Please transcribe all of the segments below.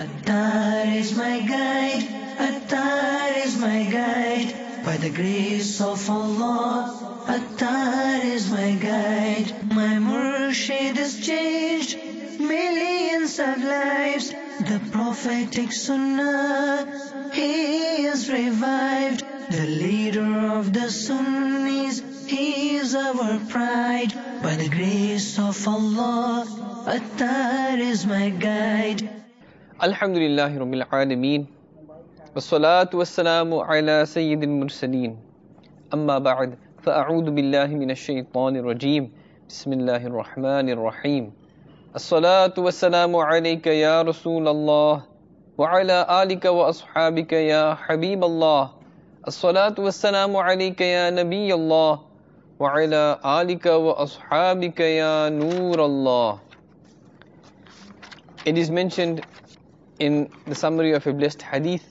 Attar is my guide, Attar is my guide. By the grace of Allah, Attar is my guide. My Murshid has changed millions of lives. The prophetic Sunnah, he is revived. The leader of the Sunnis, he is our pride. By the grace of Allah, Attar is my guide. Alhamdulillahi Rabbil Alameen. Wassalatu wassalamu ala Sayyidil Mursaleen. Amma ba'd. Fa'a'udhu billahi minash shaitanir rajeem. Bismillahir Rahmanir Rahim. As-salatu wassalamu alayka ya Rasulallah. Wa ala alika wa ashabika ya Habiballah. As-salatu wassalamu alayka ya Nabiyallah. Wa ala alika wa ashabika ya Nurallah. It is mentioned in the summary of a blessed hadith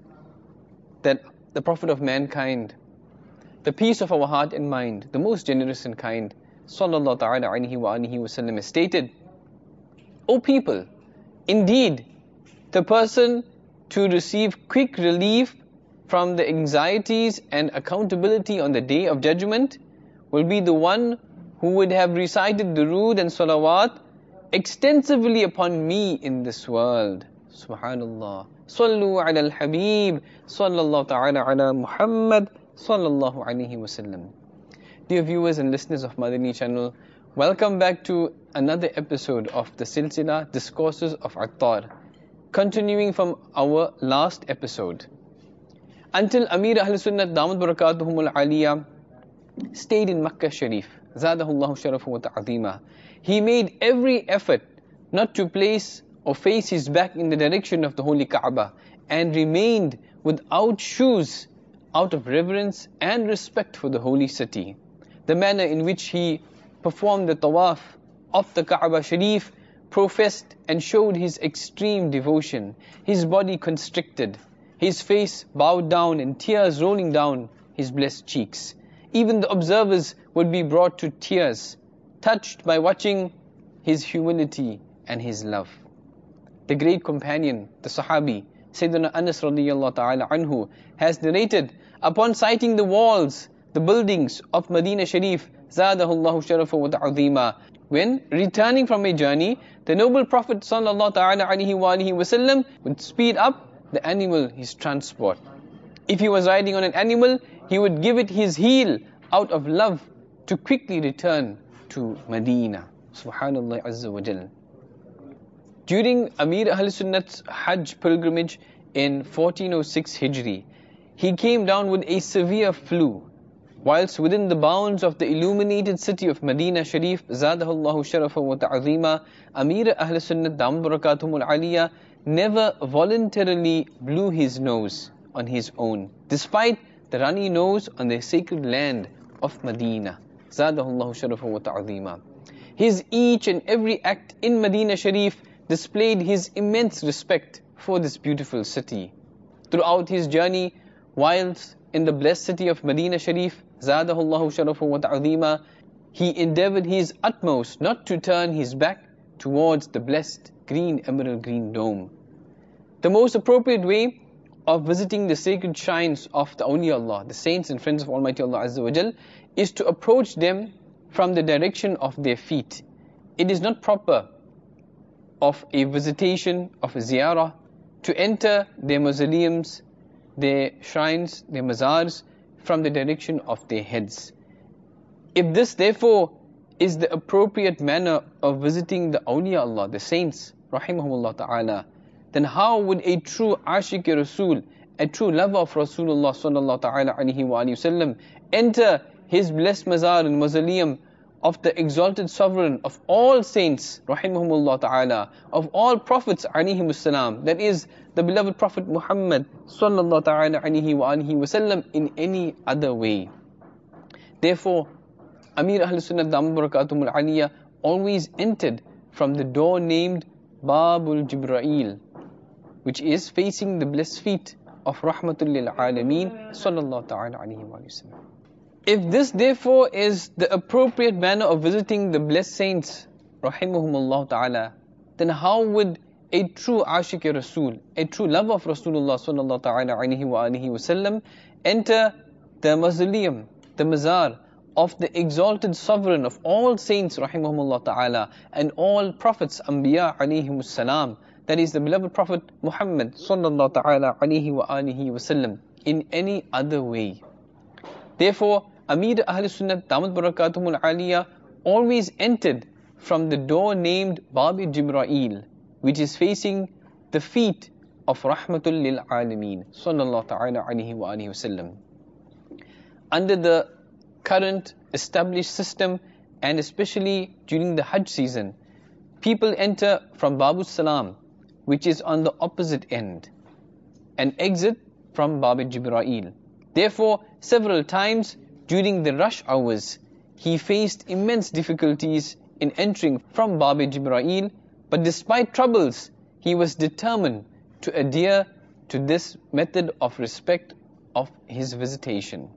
that the Prophet of mankind, the peace of our heart and mind, the most generous and kind, sallallahu ta'ala alayhi wa alihi wa sallam, has stated, O people, indeed, the person to receive quick relief from the anxieties and accountability on the day of judgment will be the one who would have recited durood and salawat extensively upon me in this world. Subhanallah. Sallu ala al-Habib, sallallahu ta'ala ala Muhammad, sallallahu alayhi wa sallam. Dear viewers and listeners of Madani channel, welcome back to another episode of the Silsila Discourses of Attar, continuing from our last episode. Until Amir Ahl Sunnat Damat Barakatuhum al-Aliyah stayed in Makkah Sharif, Zadahullahu Sharafu wa Ta'azima, he made every effort not to place or face his back in the direction of the Holy Kaaba, and remained without shoes out of reverence and respect for the holy city. The manner in which he performed the tawaf of the Kaaba Sharif professed and showed his extreme devotion, his body constricted, his face bowed down and tears rolling down his blessed cheeks. Even the observers would be brought to tears, touched by watching his humility and his love. The great companion, the Sahabi, Sayyidina Anas radiyallahu ta'ala anhu, has narrated, upon sighting the walls, the buildings of Medina Sharif, Zadahullahu Sharafa wa Ta'azima, when returning from a journey, the noble Prophet sallallahu ta'ala alayhi wa alihi wa sallam would speed up the animal, his transport. If he was riding on an animal, he would give it his heel out of love to quickly return to Medina. Subhanallah Azza wa Jal. During Amir Ahl Sunnat's Hajj pilgrimage in 1406 Hijri, he came down with a severe flu. Whilst within the bounds of the illuminated city of Medina Sharif, Zadahullahu Sharafa wa Ta'azima, Amir Ahl Sunnat Damat Barakatuhum al-Aliyah never voluntarily blew his nose on his own, despite the runny nose on the sacred land of Medina. Zadahullahu Sharafa wa Ta'azima. His each and every act in Medina Sharif displayed his immense respect for this beautiful city. Throughout his journey, whilst in the blessed city of Medina Sharif, Zadahullahu Sharafu wa Ta'azima, he endeavored his utmost not to turn his back towards the blessed green emerald green dome. The most appropriate way of visiting the sacred shrines of the awliyaullah, the saints and friends of Almighty Allah Azza wa Jal, is to approach them from the direction of their feet. It is not proper of a visitation, of a ziyarah, to enter their mausoleums, their shrines, their mazars, from the direction of their heads. If this therefore is the appropriate manner of visiting the awliya Allah, the saints, rahimahumullah ta'ala, then how would a true ashiq Rasul, a true lover of Rasulullah sallallahu ta'ala alayhi wa sallam, enter his blessed mazar and mausoleum of the exalted sovereign of all saints, rahimahumullah ta'ala, of all prophets, alayhimussalam, that is, the beloved Prophet Muhammad sallallahu ta'ala alayhi wa sallam, in any other way? Therefore, Amir Ahl Sunnat Damat Barakatuhum al-Aliyah always entered from the door named Babul Jibra'il, which is facing the blessed feet of Rahmatul lil Alameen sallallahu ta'ala alayhi wa sallam. If this therefore is the appropriate manner of visiting the blessed saints, rahimahumullah ta'ala, then how would a true Ashiq Rasul, a true lover of Rasulullah sallallahu ta'ala alayhi wa alihi wasallam, enter the mausoleum, the mazar of the exalted sovereign of all saints rahimahumullah ta'ala and all prophets anbiya alayhimus salam, that is the beloved Prophet Muhammad sallallahu ta'ala alayhi wa alihi wasallam, in any other way. Therefore, Amir Ahl Sunnah Damat Barakatuhumul Aliyah always entered from the door named Bab Jibra'il, which is facing the feet of Rahmatul Lil Alameen sallallahu ta'ala alayhi wa alihi wasallam. Under the current established system, and especially during the Hajj season, people enter from Babus Salam, which is on the opposite end, and exit from Bab Jibra'il. Therefore, several times during the rush hours, he faced immense difficulties in entering from Bab Jibra'il, but despite troubles, he was determined to adhere to this method of respect of his visitation.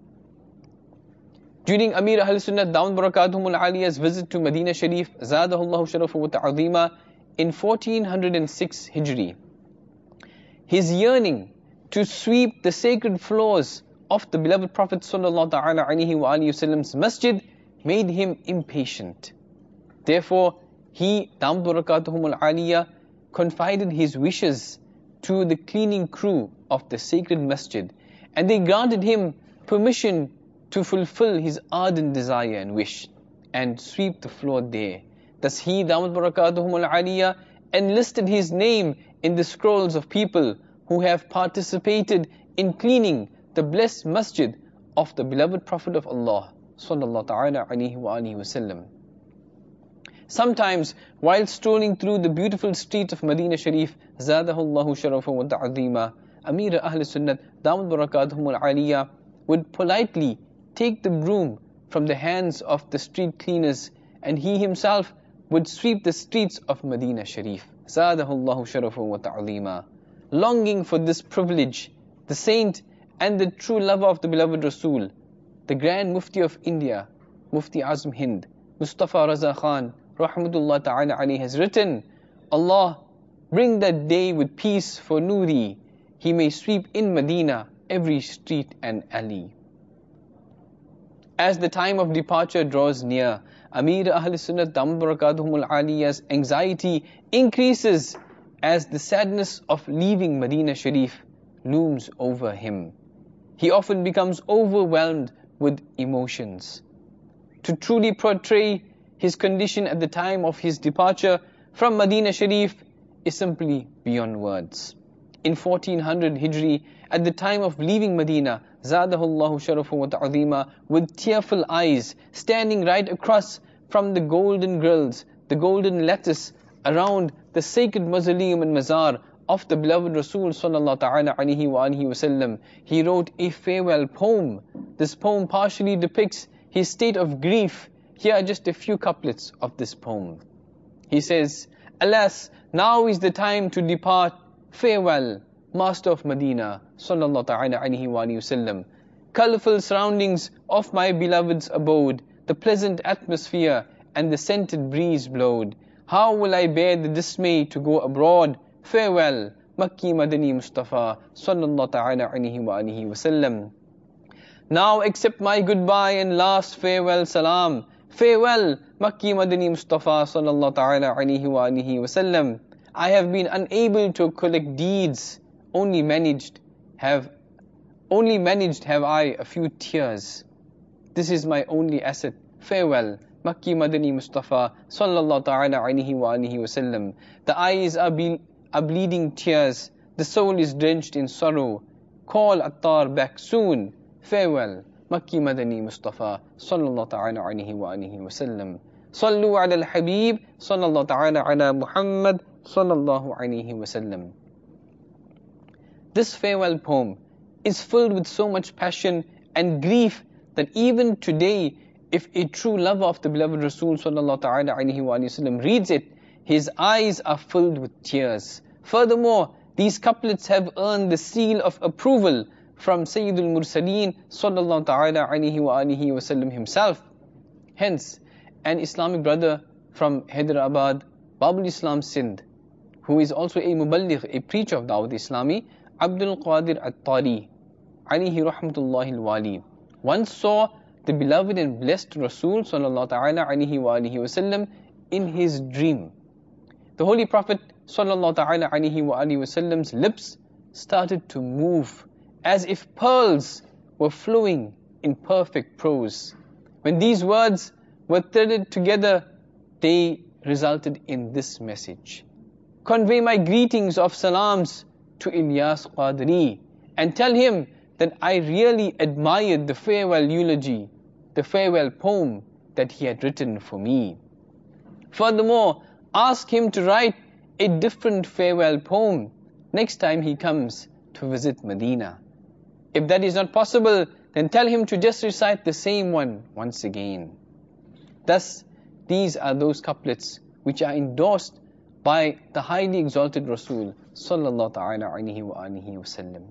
During Amir Ahl Sunnah Damat Barakatuhumul Aliyah's visit to Medina Sharif, Zadahullahu Sharafa wa Ta'azima, in 1406 Hijri, his yearning to sweep the sacred floors of the beloved Prophet sallallahu ta'ala alayhi wa alihi wasallam's masjid made him impatient. Therefore, he, Damat Barakatuhumul Aliyah, confided his wishes to the cleaning crew of the sacred masjid, and they granted him permission to fulfill his ardent desire and wish and sweep the floor there. Thus he, Damat Barakatuhumul Aliyah, enlisted his name in the scrolls of people who have participated in cleaning the blessed masjid of the beloved Prophet of Allah sallallahu ta'ala alayhi wa alihi wasallam. Sometimes, while strolling through the beautiful streets of Medina Sharif, Zadahullahu Sharafa wa Ta'azima, Amir Ahl Sunnat Damat Barakatuhumul Aliyah would politely take the broom from the hands of the street cleaners, and he himself would sweep the streets of Medina Sharif. Zadahullahu Sharafa wa Ta'azima. Longing for this privilege, the saint and the true lover of the beloved Rasul, the Grand Mufti of India, Mufti Azam Hind, Mustafa Raza Khan, Rahmatullah Ta'ala alayhi, has written, Allah, bring that day with peace for Nuri, he may sweep in Medina every street and alley. As the time of departure draws near, Amir Ahl Sunnah Damat Barakatuhumul Aliyah's anxiety increases as the sadness of leaving Medina Sharif looms over him. He often becomes overwhelmed with emotions. To truly portray his condition at the time of his departure from Medina Sharif is simply beyond words. In 1400 Hijri, at the time of leaving Medina, Zadahullahu Sharafa wa Ta'azima, with tearful eyes, standing right across from the golden grills, the golden lattice around the sacred mausoleum and mazar of the beloved Rasul sallallahu ta'ala alayhi wa alihi wasallam, he wrote a farewell poem. This poem partially depicts his state of grief. Here are just a few couplets of this poem. He says, Alas, now is the time to depart. Farewell, Master of Medina, sallallahu ta'ala alayhi wa alihi wasallam. Colorful surroundings of my beloved's abode, the pleasant atmosphere and the scented breeze blowed. How will I bear the dismay to go abroad? Farewell, Makki Madani Mustafa, sallallahu ta'ala alayhi wa alihi wasallam. Now accept my goodbye and last farewell salam. Farewell, Makki Madani Mustafa, sallallahu ta'ala alayhi wa alihi wasallam. I have been unable to collect deeds, only managed have I a few tears. This is my only asset. Farewell, Makki Madani Mustafa, sallallahu ta'ala alayhi wa alihi wasallam. The eyes are bleeding tears, the soul is drenched in sorrow. Call Attar back soon. Farewell, Makki Madani Mustafa, sallallahu ta'ala alayhi wa alihi wasallam. Sallu ala al-Habib, sallallahu ta'ala ala Muhammad, sallallahu alayhi wasallam. This farewell poem is filled with so much passion and grief that even today, if a true lover of the beloved Rasul sallallahu ta'ala alayhi wa sallam reads it, his eyes are filled with tears. Furthermore, these couplets have earned the seal of approval from Sayyidul Mursaleen sallallahu ta'ala alayhi wa alihi wa sallam himself. Hence, an Islamic brother from Hyderabad, Babul Islam Sindh, who is also a muballigh, a preacher of Dawat Islami, Abdul Qadir At-Tari, alayhi rahmatullahi al-wali, once saw the beloved and blessed Rasul sallallahu ta'ala alayhi wa alihi wasallam in his dream. The Holy Prophet sallallahu ta'ala alayhi wa alihi wasallam's lips started to move as if pearls were flowing in perfect prose. When these words were threaded together, they resulted in this message: convey my greetings of salams to Ilyas Qadri and tell him that I really admired the farewell eulogy, the farewell poem that he had written for me. Furthermore, ask him to write a different farewell poem next time he comes to visit Medina. If that is not possible, then tell him to just recite the same one once again. Thus, these are those couplets which are endorsed by the highly exalted Rasul sallallahu ta'ala alayhi wa alihi wasallam.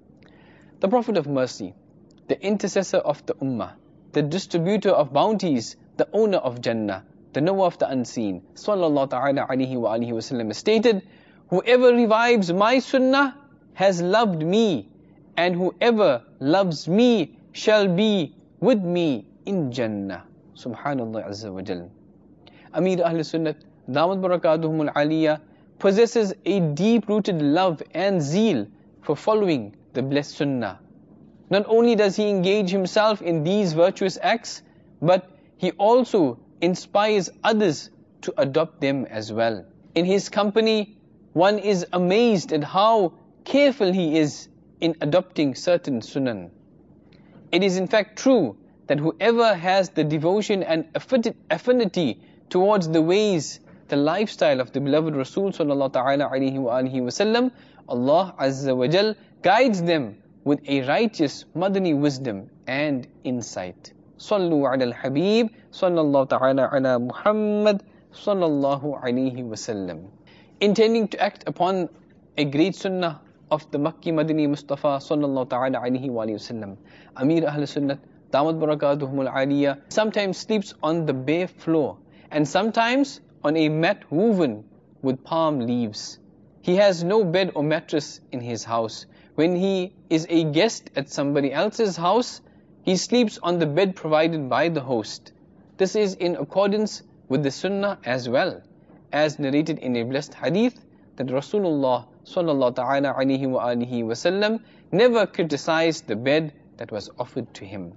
The Prophet of Mercy, the intercessor of the Ummah, the distributor of bounties, the owner of Jannah, the knower of the unseen, sallallahu ta'ala alayhi wa alihi wasallam, stated, whoever revives my sunnah has loved me, and whoever loves me shall be with me in Jannah. Subhanallah Azza wa Jal. Amir Ahl Sunnat, Damat Barakatuhum Al-Aliyah, possesses a deep-rooted love and zeal for following the blessed sunnah. Not only does he engage himself in these virtuous acts, but he also inspires others to adopt them as well. In his company, one is amazed at how careful he is in adopting certain sunan. It is in fact true that whoever has the devotion and affinity towards the ways, the lifestyle of the beloved Rasul sallallahu ta'ala alayhi wa alihi wasallam, Allah Azza wa Jal guides them with a righteous Madani wisdom and insight. Sallu ala al-Habib sallallahu ta'ala ala Muhammad sallallahu alayhi wasallam. Intending to act upon a great sunnah of the Makki Madani Mustafa sallallahu ta'ala alayhi wa sallam, Amir Ahl Sunnat, Damat Barakatuhum Al-Aliyah, sometimes sleeps on the bare floor and sometimes on a mat woven with palm leaves. He has no bed or mattress in his house. When he is a guest at somebody else's house, he sleeps on the bed provided by the host. This is in accordance with the sunnah as well, as narrated in a blessed hadith that Rasulullah sallallahu ta'ala alayhi wa alihi wasallam never criticized the bed that was offered to him.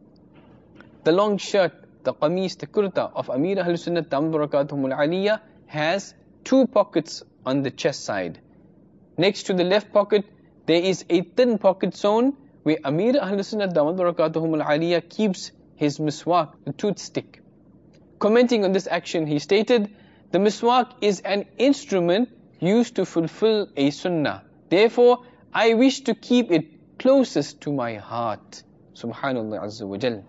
The long shirt, the qameez, the kurta of Amir Ahl Sunnat Damat Barakatuhum Al-Aliyah has two pockets on the chest side. Next to the left pocket, there is a thin pocket zone where Amir Ahl Sunnat Damat Barakatuhum Al-Aliyah keeps his miswak, the toothstick. Commenting on this action, he stated, the miswak is an instrument used to fulfill a sunnah. Therefore, I wish to keep it closest to my heart. Subhanallah Azza wa Jal.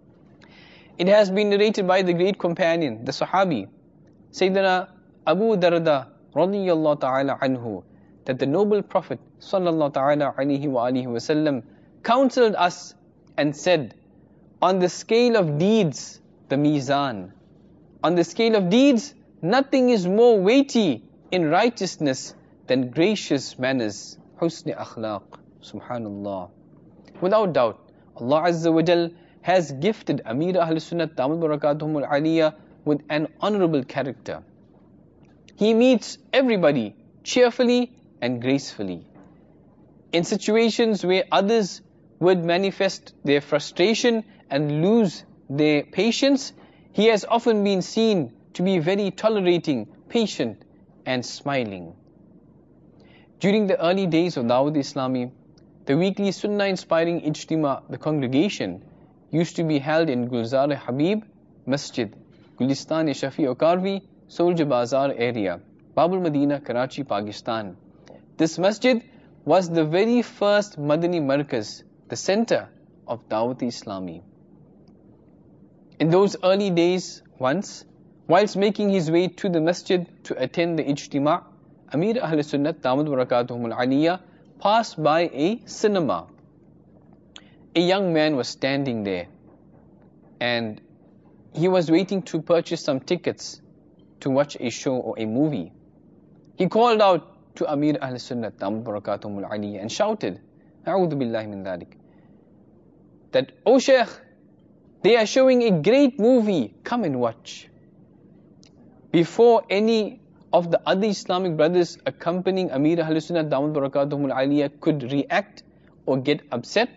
It has been narrated by the great companion, the Sahabi, Sayyidina Abu Darda radiyallahu ta'ala anhu, that the noble Prophet sallallahu ta'ala alayhi wa alihi wasallam counseled us and said, on the scale of deeds, the mizan. On the scale of deeds, nothing is more weighty in righteousness than gracious manners, husn akhlaq. Subhanallah. Without doubt, Allah Azza wa Jal has gifted Amir Ahl Sunnat Damat Barakatuhum Al-Aliyah with an honorable character. He meets everybody cheerfully and gracefully. In situations where others would manifest their frustration and lose their patience, he has often been seen to be very tolerating, patient and smiling. During the early days of Dawat Islami, the weekly sunnah-inspiring ijtima, the congregation, used to be held in Gulzar Habib Masjid, Gulistan Shafi Okarvi, Soldier Bazaar area, Babul Madina, Karachi, Pakistan. This masjid was the very first Madani Markaz, the center of Dawat Islami. In those early days, once, whilst making his way to the masjid to attend the ijtima, Amir Ahl Sunnat Damat Barakatuhum Al-Aliyah passed by a cinema. A young man was standing there and he was waiting to purchase some tickets to watch a show or a movie. He called out to Amir Ahl-Sunnah Damat Barakatuhumul Aliyya and shouted, A'udhu Billahi min dhalik, that, "O Shaykh, they are showing a great movie, come and watch." Before any of the other Islamic brothers accompanying Amir Ahl-Sunnah Damat Barakatuhumul Aliyya could react or get upset,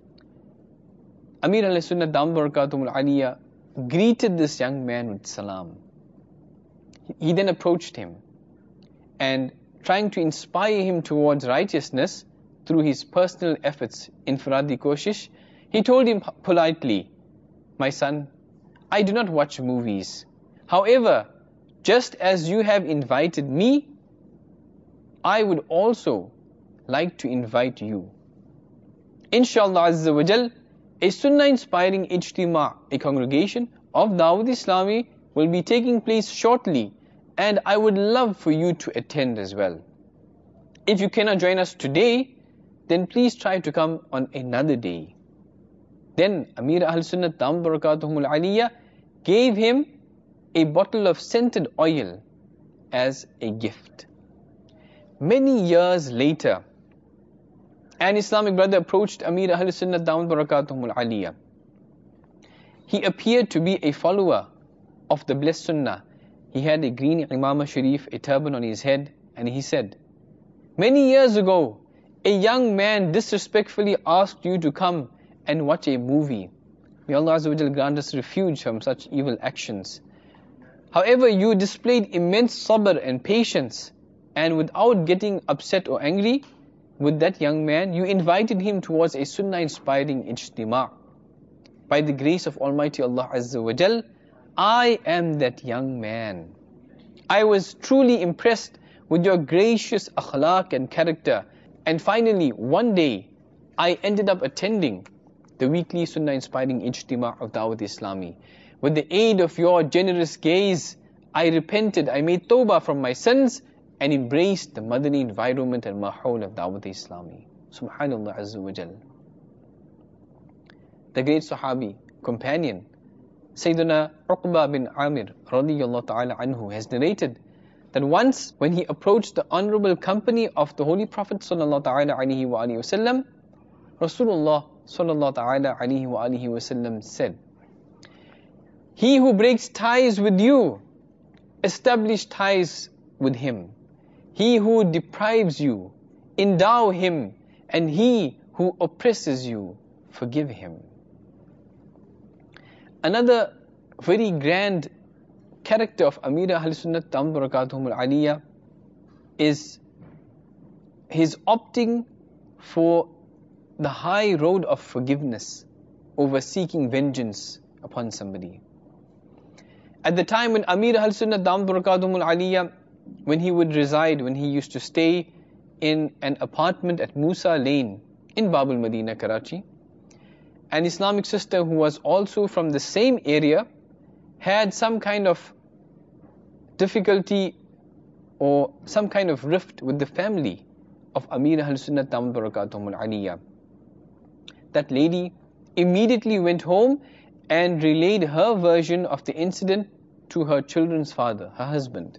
Amir Ahl-Sunnah Damat Barakatuhumul Aliyya greeted this young man with salam. He then approached him and, trying to inspire him towards righteousness through his personal efforts, infiradi koshish, he told him politely, "My son, I do not watch movies. However, just as you have invited me, I would also like to invite you. Inshallah Azza wa Jal, a Sunnah inspiring Ijtima', a congregation of Dawud Islami, will be taking place shortly, and I would love for you to attend as well. If you cannot join us today, then please try to come on another day." Then Amir Ahl-Sunnah Damat Barakatuhumul Aliyya gave him a bottle of scented oil as a gift. Many years later, an Islamic brother approached Amir Ahl-Sunnah Damat Barakatuhumul Aliyya. He appeared to be a follower of the blessed Sunnah. He had a green Imamah Sharif, a turban on his head, and he said, "Many years ago, a young man disrespectfully asked you to come and watch a movie. May Allah Azza wa Jal grant us refuge from such evil actions. However, you displayed immense sabr and patience, and without getting upset or angry with that young man, you invited him towards a sunnah-inspiring ijtima'. By the grace of Almighty Allah Azza wa Jal, I am that young man. I was truly impressed with your gracious akhlaq and character, and finally, one day, I ended up attending the weekly sunnah-inspiring ijtima' of Dawud Islami. With the aid of your generous gaze, I repented, I made tawbah from my sins, and embraced the Madani environment and mahawal of Dawud Islami." Subhanallah Azza wa Jal. The great Sahabi, companion, Sayyidina Uqba bin Amir radiyallahu ta'ala anhu has narrated that once when he approached the honorable company of the Holy Prophet sallallahu ta'ala alaihi wa alihi wasallam, Rasulullah sallallahu ta'ala alaihi wa alihi wasallam said, "He who breaks ties with you, establish ties with him. He who deprives you, endow him, and he who oppresses you, forgive him." Another very grand character of Amir Ahl-Sunnah Damat Barakatuhumul Aliyya is his opting for the high road of forgiveness over seeking vengeance upon somebody. At the time when Amir Ahl-Sunnah Damat Barakatuhumul Aliyya, when he would reside, when he used to stay in an apartment at Musa Lane in Babul Madinah, Karachi, an Islamic sister who was also from the same area had some kind of difficulty or some kind of rift with the family of Amir Ahl-Sunnah Damat Barakatuhumul Aliyya. That lady immediately went home and relayed her version of the incident to her children's father, her husband.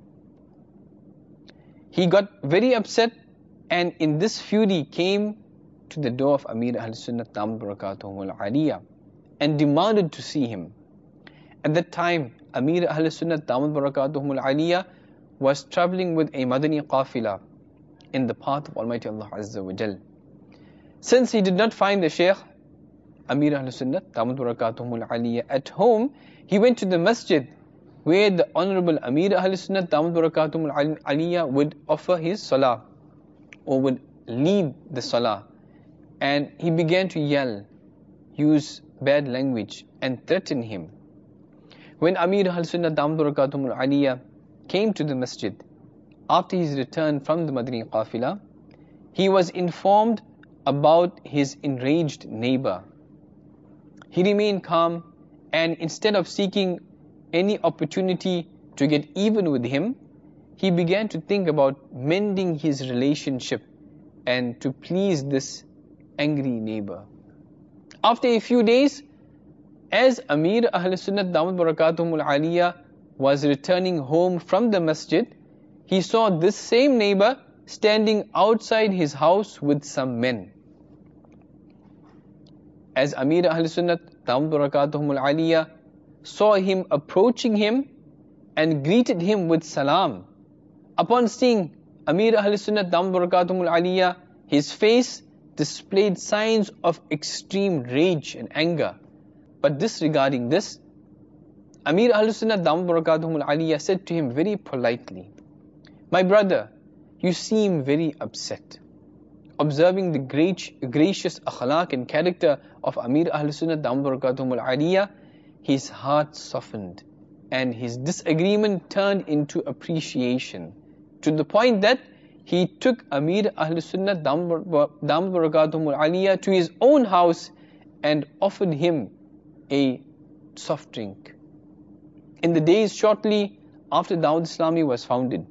He got very upset, and in this fury came to the door of Amir Ahl-Sunnah Damat Barakatuhumul Aliyya and demanded to see him. At that time, Amir Ahl-Sunnah Damat Barakatuhumul Aliyya was traveling with a Madani qafila in the path of Almighty Allah Azza wa Jal. Since he did not find the Shaykh Amir Ahl-Sunnah Damat Barakatuhumul Aliyya at home, he went to the masjid where the Honorable Amir Ahl-Sunnah Damat Barakatuhumul Aliyya would offer his salah or would lead the salah. And he began to yell, use bad language and threaten him. When Amir Ahl-Sunnah Damat Barakatuhumul Aliyya came to the masjid after his return from the Madani Qafila, he was informed about his enraged neighbor. He remained calm, and instead of seeking any opportunity to get even with him, he began to think about mending his relationship and to please this angry neighbor. After a few days, as Amir Ahl-Sunnah Damat Barakatuhumul Aliyya was returning home from the masjid, he saw this same neighbor standing outside his house with some men. As Amir Ahl Sunnat Barakatuhumul Aliyah saw him approaching him and greeted him with salam, upon seeing Amir Ahl Sunnat Barakatuhumul Aliyah, his face displayed signs of extreme rage and anger. But disregarding this, Amir Ahl Sunnat Barakatuhumul Aliyah said to him very politely, "My brother, you seem very upset." Observing the gracious akhlaq and character of Amir Ahl Sunnat Barakatuhumul Aliyah, his heart softened and his disagreement turned into appreciation, to the point that he took Amir Ahl Sunnat Barakatuhumul Aliyah to his own house and offered him a soft drink. In the days shortly after Dawat Islami was founded,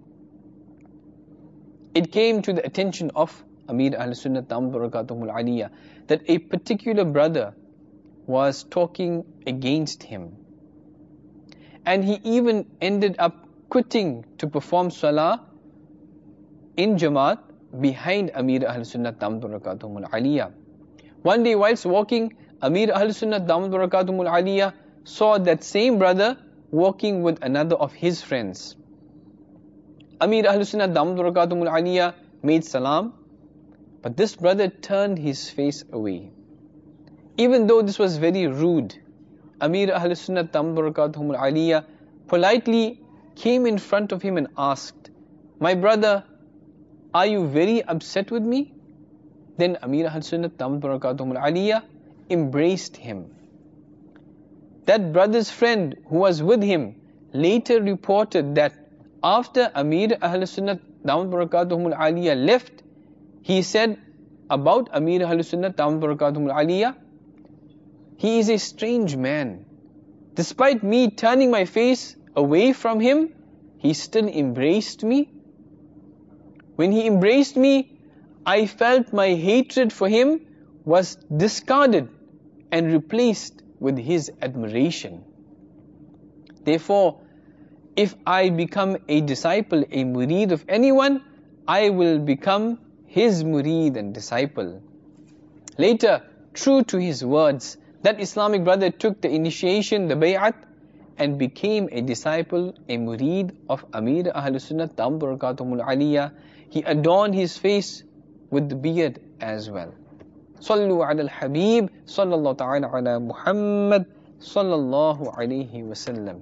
it came to the attention of Amir Ahl Sunnat Barakatuhumul Aliyah that a particular brother was talking against him. And he even ended up quitting to perform salah in Jamaat behind Amir Ahl Sunnat Barakatuhumul Aliyah. One day whilst walking, Amir Ahl Sunnat Barakatuhumul Aliyah saw that same brother walking with another of his friends. Amir Ahl Sunnat Barakatuhumul Aliyah made salam, but this brother turned his face away. Even though this was very rude, Amir Ahl Sunnat Barakatuhumul Aliyah politely came in front of him and asked, "My brother, are you very upset with me?" Then Amir Ahl Sunnat Barakatuhumul Aliyah embraced him. That brother's friend who was with him later reported that after Amir Ahl Sunnat Barakatuhumul Aliyah left, he said about Amir Ahl Sunnat Barakatuhumul Aliyah, "He is a strange man. Despite me turning my face away from him, he still embraced me. When he embraced me, I felt my hatred for him was discarded and replaced with his admiration. Therefore, if I become a disciple, a murid of anyone, I will become his murid and disciple." Later, true to his words, that Islamic brother took the initiation, the bay'at, and became a disciple, a murid of Amir Ahl Sunnat Barakatuhumul Aliyah. He adorned his face with the beard as well. Sallu ala al-Habib, sallallahu ta'ala ala Muhammad, sallallahu alayhi wasallam.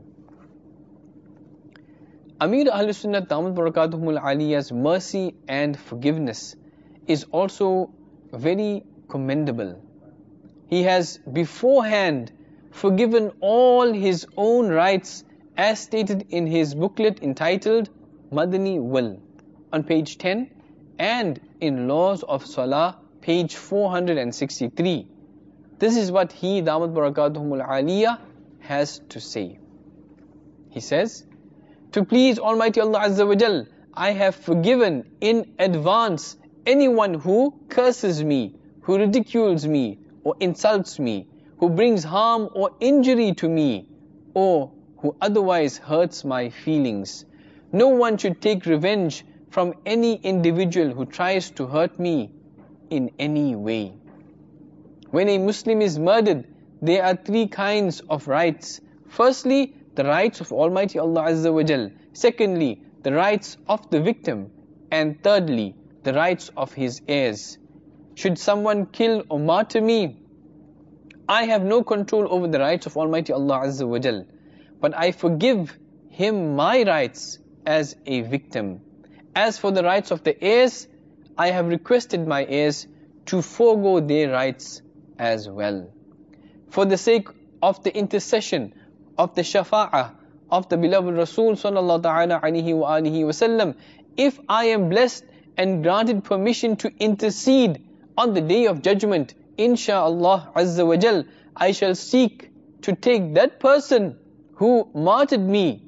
Amir Ahl Sunnat Barakatuhumul Aliyah's mercy and forgiveness is also very commendable. He has beforehand forgiven all his own rights as stated in his booklet entitled Madani Will on page 10 and in Laws of Salah page 463. This is what he, Damat Barakatuhumul Aliyah, has to say. He says, "To please Almighty Allah Azza wa Jal, I have forgiven in advance anyone who curses me, who ridicules me or insults me, who brings harm or injury to me, or who otherwise hurts my feelings. No one should take revenge from any individual who tries to hurt me in any way. When a Muslim is murdered, there are three kinds of rights. Firstly, the rights of Almighty Allah Azza wa Jal. Secondly, the rights of the victim. And thirdly, the rights of his heirs. Should someone kill or martyr me, I have no control over the rights of Almighty Allah Azza wa Jal, but I forgive him my rights as a victim. As for the rights of the heirs, I have requested my heirs to forego their rights as well. For the sake of the intercession, of the shafa'ah, of the beloved Rasul sallallahu ta'ala alayhi wa alihi wasallam, if I am blessed and granted permission to intercede on the day of judgment, insha'Allah Azza wa Jal, I shall seek to take that person who murdered me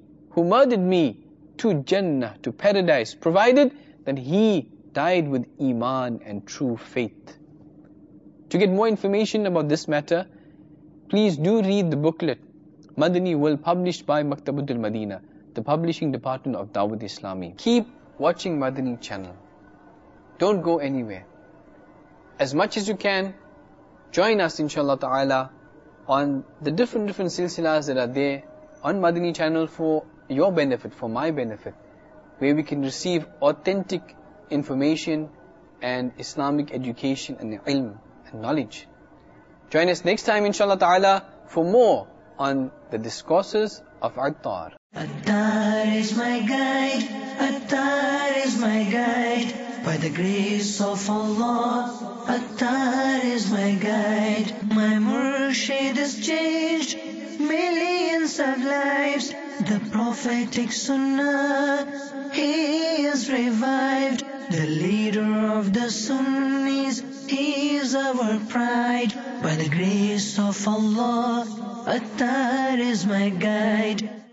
to Jannah, to paradise, provided that he died with Iman and true faith. To get more information about this matter, please do read the booklet Madani Will, published by Maktabatul Madinah. the publishing department of Dawud Islami. Keep watching Madani channel. Don't go anywhere. As much as you can, join us inshallah ta'ala on the different silsilas that are there on Madani channel for your benefit, for my benefit, where we can receive authentic information and Islamic education and ilm and knowledge. Join us next time inshallah ta'ala for more on the discourses of Attar. Attar is my guide, Attar is my guide. By the grace of Allah, Attar is my guide. My Murshid has changed millions of lives. The prophetic Sunnah, he is revived. The leader of the Sunnis, he is our pride. By the grace of Allah, Attar is my guide.